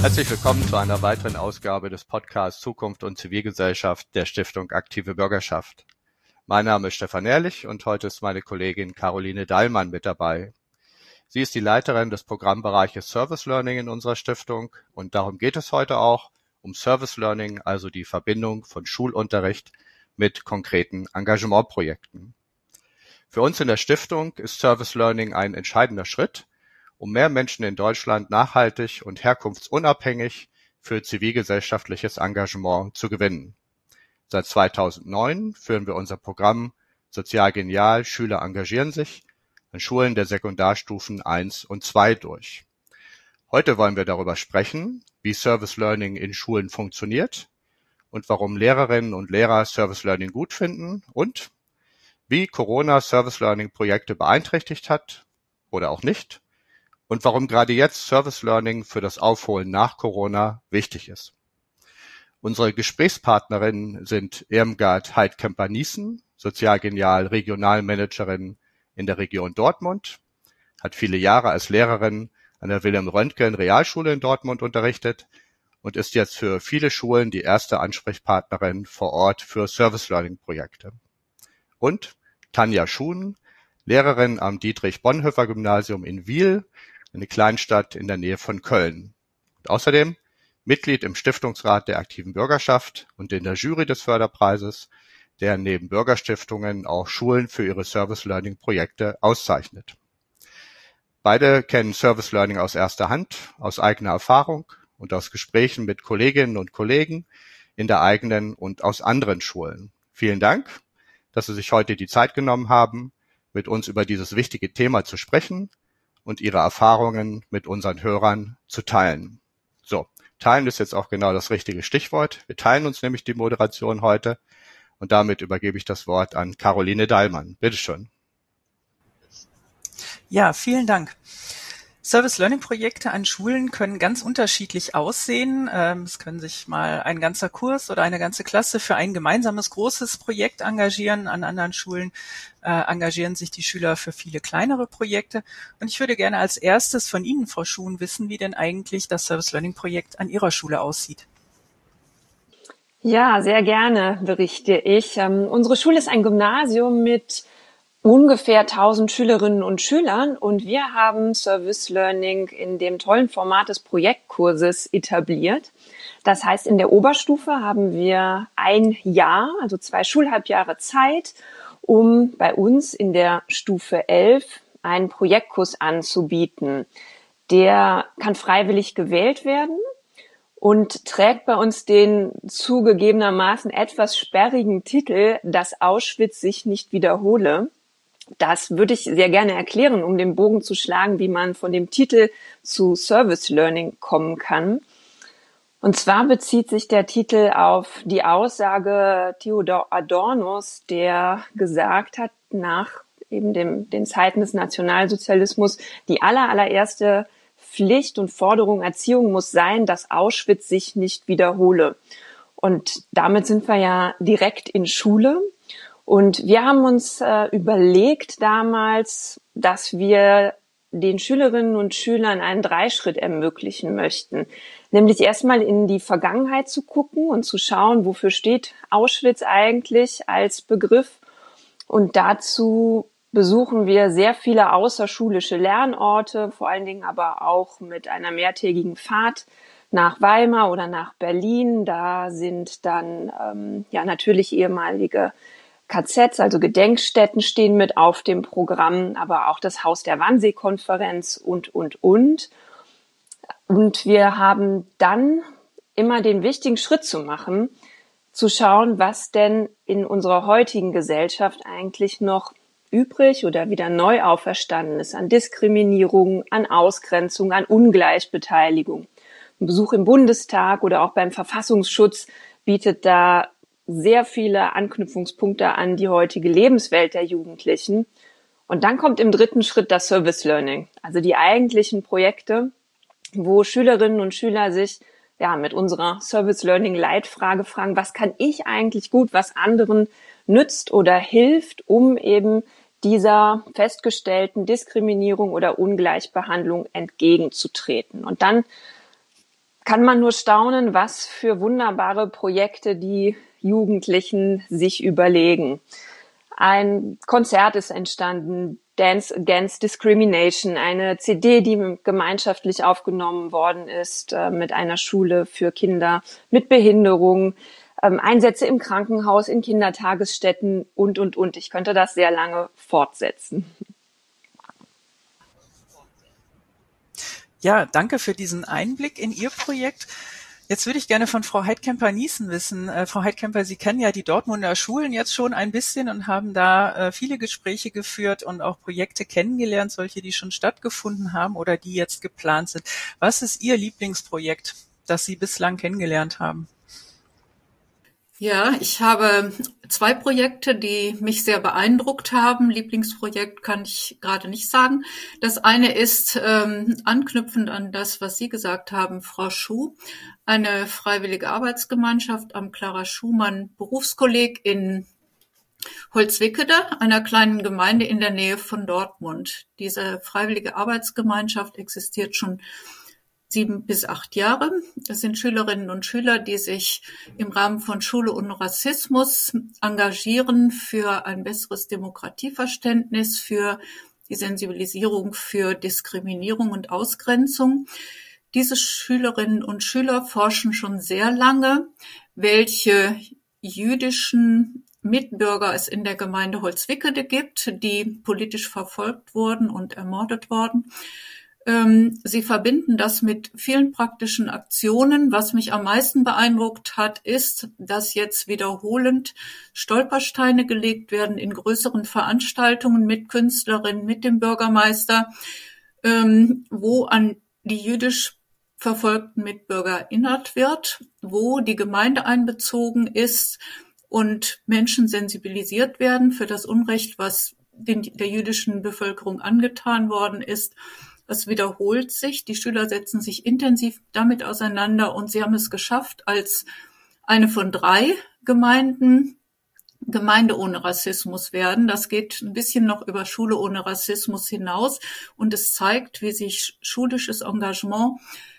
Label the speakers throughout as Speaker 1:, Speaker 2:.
Speaker 1: Herzlich willkommen zu einer weiteren Ausgabe des Podcasts Zukunft und Zivilgesellschaft der Stiftung Aktive Bürgerschaft. Mein Name ist Stefan Ehrlich und heute ist meine Kollegin Caroline Dallmann mit dabei. Sie ist die Leiterin des Programmbereiches Service Learning in unserer Stiftung und darum geht es heute auch, um Service Learning, also die Verbindung von Schulunterricht mit konkreten Engagementprojekten. Für uns in der Stiftung ist Service Learning ein entscheidender Schritt, um mehr Menschen in Deutschland nachhaltig und herkunftsunabhängig für zivilgesellschaftliches Engagement zu gewinnen. Seit 2009 führen wir unser Programm Sozial Genial, Schüler engagieren sich an Schulen der Sekundarstufen 1 und 2 durch. Heute wollen wir darüber sprechen, wie Service Learning in Schulen funktioniert und warum Lehrerinnen und Lehrer Service Learning gut finden und wie Corona Service Learning Projekte beeinträchtigt hat oder auch nicht und warum gerade jetzt Service Learning für das Aufholen nach Corona wichtig ist. Unsere Gesprächspartnerinnen sind Irmgard Heidkemper-Niesen, Sozial Genial Regionalmanagerin in der Region Dortmund, hat viele Jahre als Lehrerin an der Wilhelm Röntgen Realschule in Dortmund unterrichtet und ist jetzt für viele Schulen die erste Ansprechpartnerin vor Ort für Service Learning Projekte. Und Tanja Schuhn, Lehrerin am Dietrich-Bonhoeffer-Gymnasium in Wiel, eine Kleinstadt in der Nähe von Köln. Und außerdem Mitglied im Stiftungsrat der Aktiven Bürgerschaft und in der Jury des Förderpreises, der neben Bürgerstiftungen auch Schulen für ihre Service Learning Projekte auszeichnet. Beide kennen Service Learning aus erster Hand, aus eigener Erfahrung und aus Gesprächen mit Kolleginnen und Kollegen in der eigenen und aus anderen Schulen. Vielen Dank, dass Sie sich heute die Zeit genommen haben, mit uns über dieses wichtige Thema zu sprechen und Ihre Erfahrungen mit unseren Hörern zu teilen. So, teilen ist jetzt auch genau das richtige Stichwort. Wir teilen uns nämlich die Moderation heute und damit übergebe ich das Wort an Caroline Dallmann. Bitte schön.
Speaker 2: Ja, vielen Dank. Service-Learning-Projekte an Schulen können ganz unterschiedlich aussehen. Es können sich mal ein ganzer Kurs oder eine ganze Klasse für ein gemeinsames großes Projekt engagieren. An anderen Schulen engagieren sich die Schüler für viele kleinere Projekte. Und ich würde gerne als erstes von Ihnen, Frau Schuhn, wissen, wie denn eigentlich das Service-Learning-Projekt an Ihrer Schule aussieht.
Speaker 3: Ja, sehr gerne berichte ich. Unsere Schule ist ein Gymnasium mit ungefähr 1000 Schülerinnen und Schülern und wir haben Service Learning in dem tollen Format des Projektkurses etabliert. Das heißt, in der Oberstufe haben wir ein Jahr, also 2 Schulhalbjahre Zeit, um bei uns in der Stufe 11 einen Projektkurs anzubieten. Der kann freiwillig gewählt werden und trägt bei uns den zugegebenermaßen etwas sperrigen Titel, dass Auschwitz sich nicht wiederhole. Das würde ich sehr gerne erklären, um den Bogen zu schlagen, wie man von dem Titel zu Service Learning kommen kann. Und zwar bezieht sich der Titel auf die Aussage Theodor Adornos, der gesagt hat, nach eben den Zeiten des Nationalsozialismus, die allererste Pflicht und Forderung Erziehung muss sein, dass Auschwitz sich nicht wiederhole. Und damit sind wir ja direkt in Schule. Und wir haben uns überlegt damals, dass wir den Schülerinnen und Schülern einen Dreischritt ermöglichen möchten. Nämlich erstmal in die Vergangenheit zu gucken und zu schauen, wofür steht Auschwitz eigentlich als Begriff. Und dazu besuchen wir sehr viele außerschulische Lernorte, vor allen Dingen aber auch mit einer mehrtägigen Fahrt nach Weimar oder nach Berlin. Da sind dann natürlich ehemalige KZs, also Gedenkstätten stehen mit auf dem Programm, aber auch das Haus der Wannsee-Konferenz und. Und wir haben dann immer den wichtigen Schritt zu machen, zu schauen, was denn in unserer heutigen Gesellschaft eigentlich noch übrig oder wieder neu auferstanden ist an Diskriminierung, an Ausgrenzung, an Ungleichbeteiligung. Ein Besuch im Bundestag oder auch beim Verfassungsschutz bietet da sehr viele Anknüpfungspunkte an die heutige Lebenswelt der Jugendlichen. Und dann kommt im dritten Schritt das Service Learning, also die eigentlichen Projekte, wo Schülerinnen und Schüler sich mit unserer Service Learning Leitfrage fragen, was kann ich eigentlich gut, was anderen nützt oder hilft, um eben dieser festgestellten Diskriminierung oder Ungleichbehandlung entgegenzutreten. Und dann kann man nur staunen, was für wunderbare Projekte die Jugendlichen sich überlegen. Ein Konzert ist entstanden, Dance Against Discrimination, eine CD, die gemeinschaftlich aufgenommen worden ist mit einer Schule für Kinder mit Behinderung, Einsätze im Krankenhaus, in Kindertagesstätten und. Ich könnte das sehr lange fortsetzen.
Speaker 2: Ja, danke für diesen Einblick in Ihr Projekt. Jetzt würde ich gerne von Frau Heidkemper-Niesen wissen. Frau Heidkemper, Sie kennen ja die Dortmunder Schulen jetzt schon ein bisschen und haben da viele Gespräche geführt und auch Projekte kennengelernt, solche, die schon stattgefunden haben oder die jetzt geplant sind. Was ist Ihr Lieblingsprojekt, das Sie bislang kennengelernt haben?
Speaker 4: Ja, ich habe 2 Projekte, die mich sehr beeindruckt haben. Lieblingsprojekt kann ich gerade nicht sagen. Das eine ist, anknüpfend an das, was Sie gesagt haben, Frau Schuh, eine freiwillige Arbeitsgemeinschaft am Clara-Schumann-Berufskolleg in Holzwickede, einer kleinen Gemeinde in der Nähe von Dortmund. Diese freiwillige Arbeitsgemeinschaft existiert schon 7 bis 8 Jahre. Das sind Schülerinnen und Schüler, die sich im Rahmen von Schule ohne Rassismus engagieren für ein besseres Demokratieverständnis, für die Sensibilisierung für Diskriminierung und Ausgrenzung. Diese Schülerinnen und Schüler forschen schon sehr lange, welche jüdischen Mitbürger es in der Gemeinde Holzwickede gibt, die politisch verfolgt wurden und ermordet worden. Sie verbinden das mit vielen praktischen Aktionen. Was mich am meisten beeindruckt hat, ist, dass jetzt wiederholend Stolpersteine gelegt werden in größeren Veranstaltungen mit Künstlerinnen, mit dem Bürgermeister, wo an die jüdisch verfolgten Mitbürger erinnert wird, wo die Gemeinde einbezogen ist und Menschen sensibilisiert werden für das Unrecht, was der jüdischen Bevölkerung angetan worden ist. Das wiederholt sich. Die Schüler setzen sich intensiv damit auseinander und sie haben es geschafft, als eine von 3 Gemeinden Gemeinde ohne Rassismus werden. Das geht ein bisschen noch über Schule ohne Rassismus hinaus und es zeigt, wie sich schulisches Engagement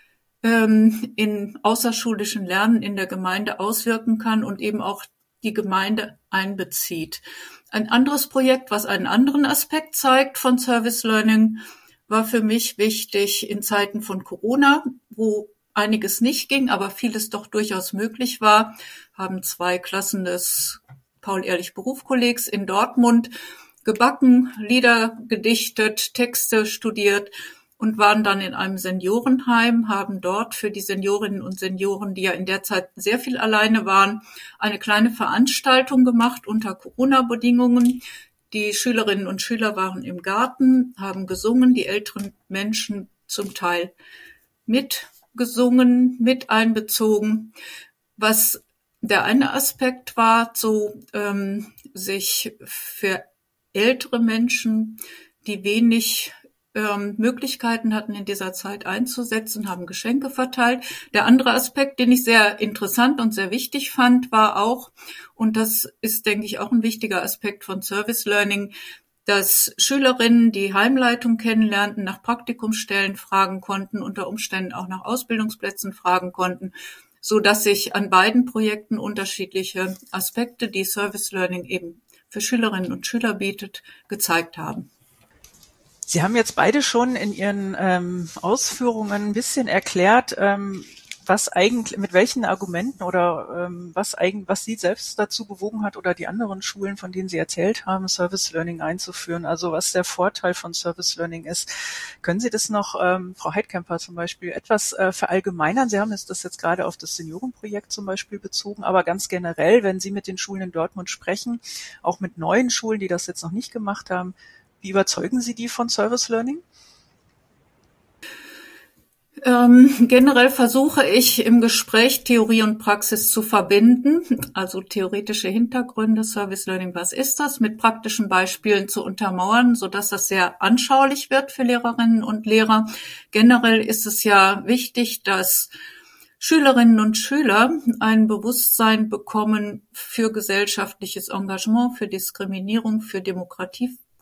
Speaker 4: in außerschulischen Lernen in der Gemeinde auswirken kann und eben auch die Gemeinde einbezieht. Ein anderes Projekt, was einen anderen Aspekt zeigt von Service Learning, war für mich wichtig in Zeiten von Corona, wo einiges nicht ging, aber vieles doch durchaus möglich war, haben 2 Klassen des Paul-Ehrlich-Berufskollegs in Dortmund gebacken, Lieder gedichtet, Texte studiert und waren dann in einem Seniorenheim, haben dort für die Seniorinnen und Senioren, die ja in der Zeit sehr viel alleine waren, eine kleine Veranstaltung gemacht unter Corona-Bedingungen. Die Schülerinnen und Schüler waren im Garten, haben gesungen, die älteren Menschen zum Teil mitgesungen, mit einbezogen. Was der eine Aspekt war, sich für ältere Menschen, die wenig Möglichkeiten hatten, in dieser Zeit einzusetzen, haben Geschenke verteilt. Der andere Aspekt, den ich sehr interessant und sehr wichtig fand, war auch, und das ist, denke ich, auch ein wichtiger Aspekt von Service Learning, dass Schülerinnen die Heimleitung kennenlernten, nach Praktikumsstellen fragen konnten, unter Umständen auch nach Ausbildungsplätzen fragen konnten, so dass sich an beiden Projekten unterschiedliche Aspekte, die Service Learning eben für Schülerinnen und Schüler bietet, gezeigt haben.
Speaker 2: Sie haben jetzt beide schon in Ihren Ausführungen ein bisschen erklärt, was eigentlich, mit welchen Argumenten oder was Sie selbst dazu bewogen hat oder die anderen Schulen, von denen Sie erzählt haben, Service Learning einzuführen, also was der Vorteil von Service Learning ist. Können Sie das noch, Frau Heidkemper zum Beispiel, etwas verallgemeinern? Sie haben das jetzt gerade auf das Seniorenprojekt zum Beispiel bezogen, aber ganz generell, wenn Sie mit den Schulen in Dortmund sprechen, auch mit neuen Schulen, die das jetzt noch nicht gemacht haben, wie überzeugen Sie die von Service Learning?
Speaker 4: Generell versuche ich im Gespräch Theorie und Praxis zu verbinden, also theoretische Hintergründe, Service Learning, was ist das, mit praktischen Beispielen zu untermauern, sodass das sehr anschaulich wird für Lehrerinnen und Lehrer. Generell ist es ja wichtig, dass Schülerinnen und Schüler ein Bewusstsein bekommen für gesellschaftliches Engagement, für Diskriminierung, für Demokratieprozesse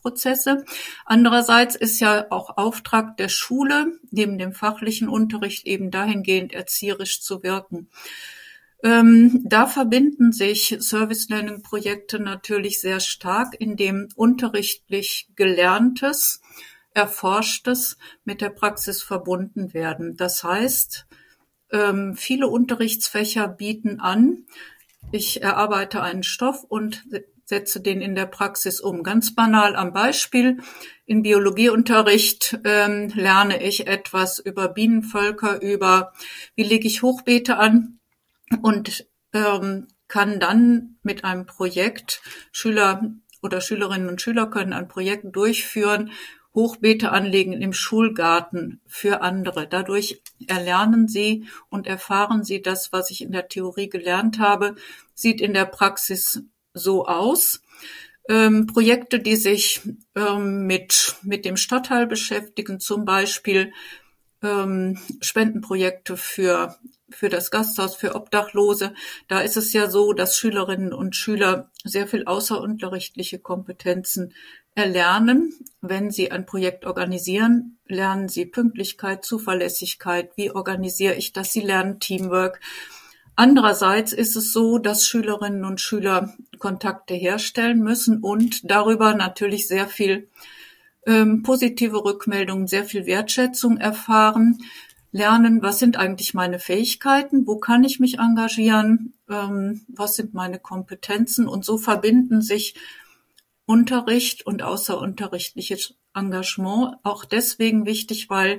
Speaker 4: Lernprozesse. Andererseits ist ja auch Auftrag der Schule, neben dem fachlichen Unterricht eben dahingehend erzieherisch zu wirken. Da verbinden sich Service-Learning-Projekte natürlich sehr stark, indem unterrichtlich Gelerntes, Erforschtes mit der Praxis verbunden werden. Das heißt, viele Unterrichtsfächer bieten an, ich erarbeite einen Stoff und setze den in der Praxis um. Ganz banal am Beispiel. Im Biologieunterricht lerne ich etwas über Bienenvölker, über wie lege ich Hochbeete an und kann dann mit einem Projekt, Schüler oder Schülerinnen und Schüler können ein Projekt durchführen, Hochbeete anlegen im Schulgarten für andere. Dadurch erlernen sie und erfahren sie das, was ich in der Theorie gelernt habe, sieht in der Praxis so aus. Projekte, die sich mit dem Stadtteil beschäftigen, zum Beispiel Spendenprojekte für das Gasthaus, für Obdachlose. Da ist es ja so, dass Schülerinnen und Schüler sehr viel außerunterrichtliche Kompetenzen erlernen. Wenn sie ein Projekt organisieren, lernen sie Pünktlichkeit, Zuverlässigkeit. Wie organisiere ich das? Sie lernen Teamwork. Andererseits ist es so, dass Schülerinnen und Schüler Kontakte herstellen müssen und darüber natürlich sehr viel positive Rückmeldungen, sehr viel Wertschätzung erfahren, lernen, was sind eigentlich meine Fähigkeiten, wo kann ich mich engagieren, was sind meine Kompetenzen, und so verbinden sich Unterricht und außerunterrichtliches Engagement. Auch deswegen wichtig, weil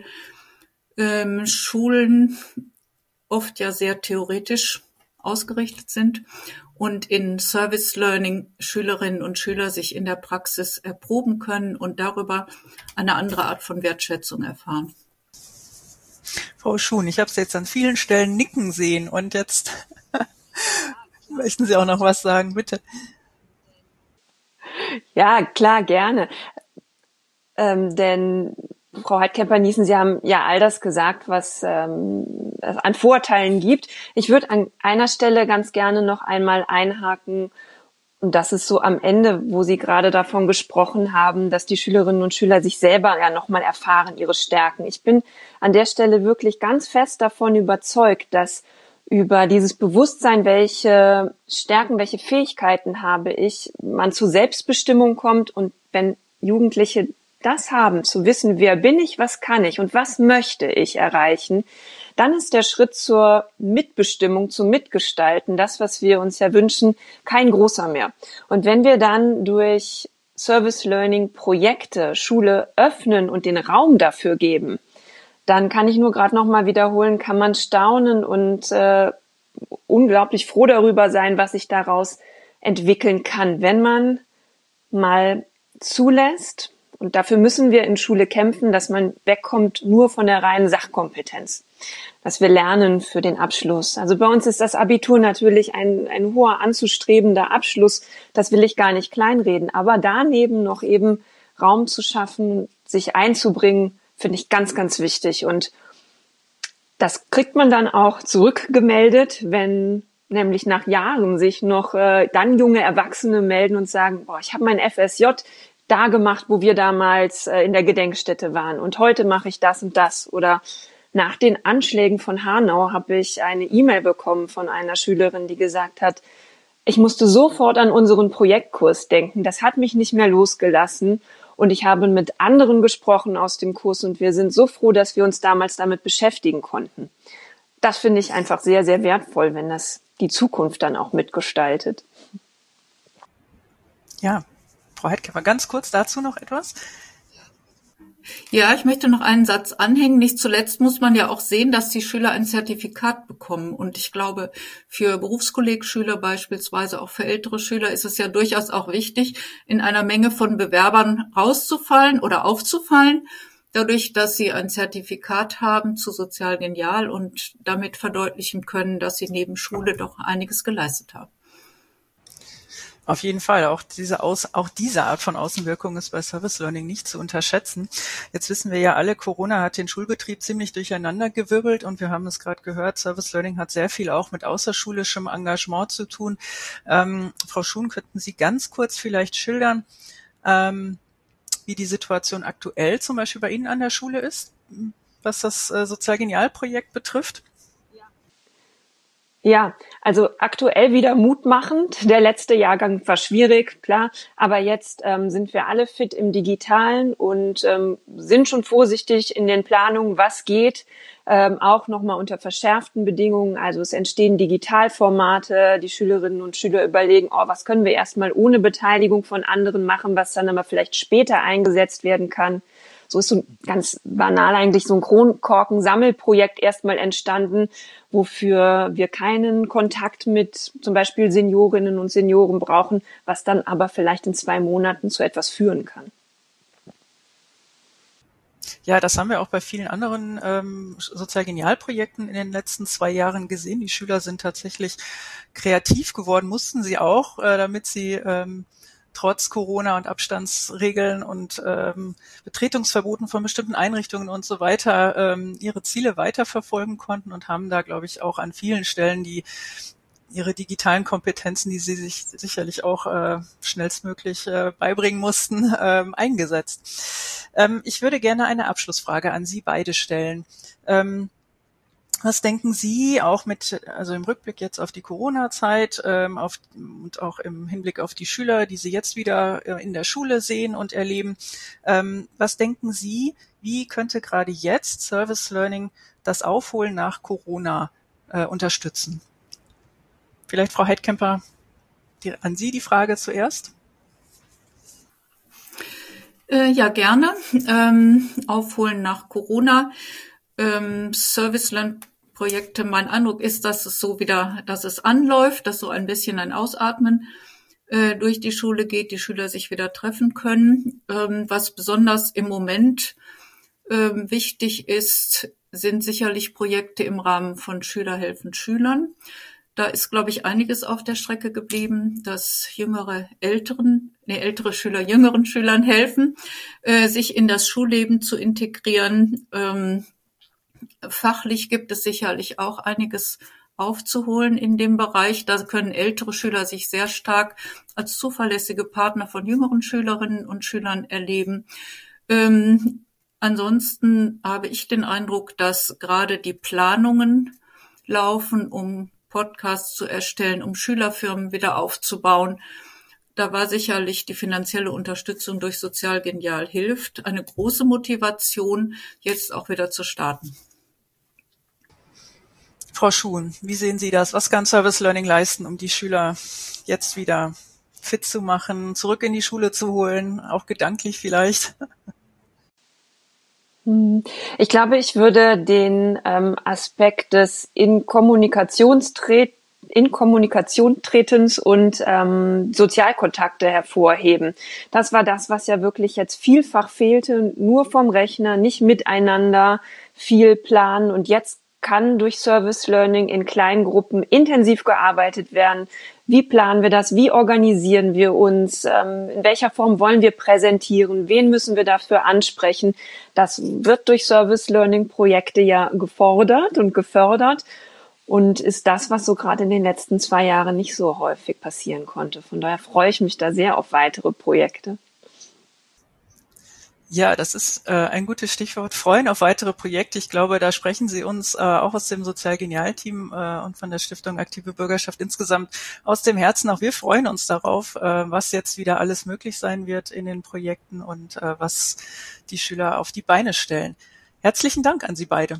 Speaker 4: Schulen oft ja sehr theoretisch ausgerichtet sind und in Service Learning Schülerinnen und Schüler sich in der Praxis erproben können und darüber eine andere Art von Wertschätzung erfahren.
Speaker 2: Frau Schuhn, ich habe Sie jetzt an vielen Stellen nicken sehen und jetzt möchten Sie auch noch was sagen, bitte.
Speaker 3: Ja, klar, gerne. Denn Frau Heidkemper-Niesen, Sie haben ja all das gesagt, was es an Vorteilen gibt. Ich würde an einer Stelle ganz gerne noch einmal einhaken. Und das ist so am Ende, wo Sie gerade davon gesprochen haben, dass die Schülerinnen und Schüler sich selber ja nochmal erfahren, ihre Stärken. Ich bin an der Stelle wirklich ganz fest davon überzeugt, dass über dieses Bewusstsein, welche Stärken, welche Fähigkeiten habe ich, man zur Selbstbestimmung kommt. Und wenn Jugendliche das haben, zu wissen, wer bin ich, was kann ich und was möchte ich erreichen, dann ist der Schritt zur Mitbestimmung, zum Mitgestalten, das, was wir uns ja wünschen, kein großer mehr. Und wenn wir dann durch Service Learning Projekte Schule öffnen und den Raum dafür geben, dann kann ich nur gerade noch mal wiederholen, kann man staunen und unglaublich froh darüber sein, was sich daraus entwickeln kann, wenn man mal zulässt. Und dafür müssen wir in Schule kämpfen, dass man wegkommt nur von der reinen Sachkompetenz, dass wir lernen für den Abschluss. Also bei uns ist das Abitur natürlich ein hoher anzustrebender Abschluss. Das will ich gar nicht kleinreden. Aber daneben noch eben Raum zu schaffen, sich einzubringen, finde ich ganz, ganz wichtig. Und das kriegt man dann auch zurückgemeldet, wenn nämlich nach Jahren sich noch dann junge Erwachsene melden und sagen, boah, ich habe mein FSJ da gemacht, wo wir damals in der Gedenkstätte waren. Und heute mache ich das und das. Oder nach den Anschlägen von Hanau habe ich eine E-Mail bekommen von einer Schülerin, die gesagt hat, ich musste sofort an unseren Projektkurs denken. Das hat mich nicht mehr losgelassen. Und ich habe mit anderen gesprochen aus dem Kurs und wir sind so froh, dass wir uns damals damit beschäftigen konnten. Das finde ich einfach sehr, sehr wertvoll, wenn das die Zukunft dann auch mitgestaltet.
Speaker 2: Ja, Frau Heidkemper, ganz kurz dazu noch etwas?
Speaker 4: Ja, ich möchte noch einen Satz anhängen. Nicht zuletzt muss man ja auch sehen, dass die Schüler ein Zertifikat bekommen. Und ich glaube, für Berufskollegschüler beispielsweise, auch für ältere Schüler, ist es ja durchaus auch wichtig, in einer Menge von Bewerbern rauszufallen oder aufzufallen, dadurch, dass sie ein Zertifikat haben zu Sozial Genial und damit verdeutlichen können, dass sie neben Schule doch einiges geleistet haben.
Speaker 2: Auf jeden Fall. Auch diese Art von Außenwirkung ist bei Service Learning nicht zu unterschätzen. Jetzt wissen wir ja alle, Corona hat den Schulbetrieb ziemlich durcheinandergewirbelt und wir haben es gerade gehört, Service Learning hat sehr viel auch mit außerschulischem Engagement zu tun. Frau Schuhn, könnten Sie ganz kurz vielleicht schildern, wie die Situation aktuell zum Beispiel bei Ihnen an der Schule ist, was das Sozialgenial-Projekt betrifft?
Speaker 3: Ja, also aktuell wieder mutmachend. Der letzte Jahrgang war schwierig, klar, aber jetzt sind wir alle fit im Digitalen und sind schon vorsichtig in den Planungen, was geht, auch nochmal unter verschärften Bedingungen. Also es entstehen Digitalformate, die Schülerinnen und Schüler überlegen, was können wir erstmal ohne Beteiligung von anderen machen, was dann aber vielleicht später eingesetzt werden kann. So ist so ganz banal eigentlich so ein Kronkorken-Sammelprojekt erstmal entstanden, wofür wir keinen Kontakt mit zum Beispiel Seniorinnen und Senioren brauchen, was dann aber vielleicht in 2 Monaten zu etwas führen kann.
Speaker 2: Ja, das haben wir auch bei vielen anderen Sozialgenial-Projekten in den letzten 2 Jahren gesehen. Die Schüler sind tatsächlich kreativ geworden, mussten sie auch, damit sie trotz Corona und Abstandsregeln und Betretungsverboten von bestimmten Einrichtungen und so weiter ihre Ziele weiterverfolgen konnten und haben da, glaube ich, auch an vielen Stellen ihre digitalen Kompetenzen, die sie sich sicherlich auch schnellstmöglich beibringen mussten, eingesetzt. Ich würde gerne eine Abschlussfrage an Sie beide stellen. Was denken Sie auch also im Rückblick jetzt auf die Corona-Zeit und auch im Hinblick auf die Schüler, die Sie jetzt wieder in der Schule sehen und erleben, was denken Sie, wie könnte gerade jetzt Service Learning das Aufholen nach Corona unterstützen? Vielleicht Frau Heidkemper, an Sie die Frage zuerst.
Speaker 4: Ja, gerne. Aufholen nach Corona. Service Learn Projekte, mein Eindruck ist, dass es anläuft, dass so ein bisschen ein Ausatmen durch die Schule geht, die Schüler sich wieder treffen können. Was besonders im Moment wichtig ist, sind sicherlich Projekte im Rahmen von Schüler helfen Schülern. Da ist, glaube ich, einiges auf der Strecke geblieben, dass ältere Schüler jüngeren Schülern helfen, sich in das Schulleben zu integrieren. Fachlich gibt es sicherlich auch einiges aufzuholen in dem Bereich. Da können ältere Schüler sich sehr stark als zuverlässige Partner von jüngeren Schülerinnen und Schülern erleben. Ansonsten habe ich den Eindruck, dass gerade die Planungen laufen, um Podcasts zu erstellen, um Schülerfirmen wieder aufzubauen. Da war sicherlich die finanzielle Unterstützung durch Sozialgenial hilft eine große Motivation, jetzt auch wieder zu starten.
Speaker 2: Frau Schuhn, wie sehen Sie das? Was kann Service Learning leisten, um die Schüler jetzt wieder fit zu machen, zurück in die Schule zu holen, auch gedanklich vielleicht?
Speaker 3: Ich glaube, ich würde den Aspekt des in Kommunikation tretens und Sozialkontakte hervorheben. Das war das, was ja wirklich jetzt vielfach fehlte, nur vom Rechner, nicht miteinander, viel planen. Und jetzt kann durch Service Learning in kleinen Gruppen intensiv gearbeitet werden. Wie planen wir das? Wie organisieren wir uns? In welcher Form wollen wir präsentieren? Wen müssen wir dafür ansprechen? Das wird durch Service Learning Projekte ja gefordert und gefördert und ist das, was so gerade in den letzten 2 Jahren nicht so häufig passieren konnte. Von daher freue ich mich da sehr auf weitere Projekte.
Speaker 2: Ja, das ist ein gutes Stichwort. Freuen auf weitere Projekte. Ich glaube, da sprechen Sie uns auch aus dem Sozialgenial-Team und von der Stiftung Aktive Bürgerschaft insgesamt aus dem Herzen. Auch wir freuen uns darauf, was jetzt wieder alles möglich sein wird in den Projekten und was die Schüler auf die Beine stellen. Herzlichen Dank an Sie beide.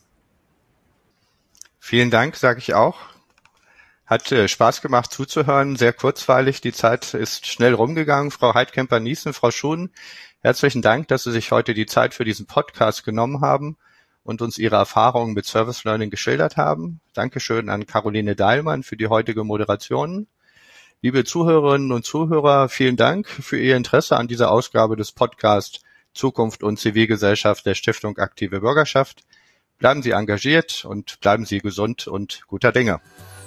Speaker 1: Vielen Dank, sage ich auch. Hat Spaß gemacht zuzuhören, sehr kurzweilig. Die Zeit ist schnell rumgegangen. Frau Heidkemper-Niesen, Frau Schuhn, herzlichen Dank, dass Sie sich heute die Zeit für diesen Podcast genommen haben und uns Ihre Erfahrungen mit Service Learning geschildert haben. Dankeschön an Caroline Dahlmann für die heutige Moderation. Liebe Zuhörerinnen und Zuhörer, vielen Dank für Ihr Interesse an dieser Ausgabe des Podcasts Zukunft und Zivilgesellschaft der Stiftung Aktive Bürgerschaft. Bleiben Sie engagiert und bleiben Sie gesund und guter Dinge.